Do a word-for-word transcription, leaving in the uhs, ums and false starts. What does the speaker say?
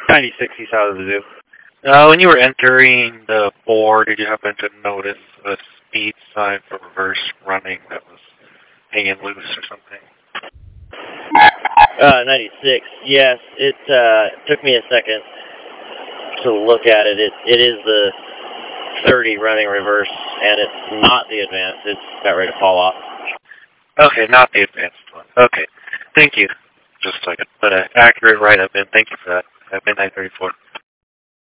ninety-six, he's out of the zoo. Uh, when you were entering the board, did you happen to notice a speed sign for reverse running that was hanging loose or something? Uh, ninety-six, yes. It uh, took me a second to look at it. It It is the thirty running reverse, and it's not the advanced. It's about ready to fall off. Okay, not the advanced one. Okay, thank you. Just so I could put an accurate write-up in. Thank you for that. At midnight thirty-four.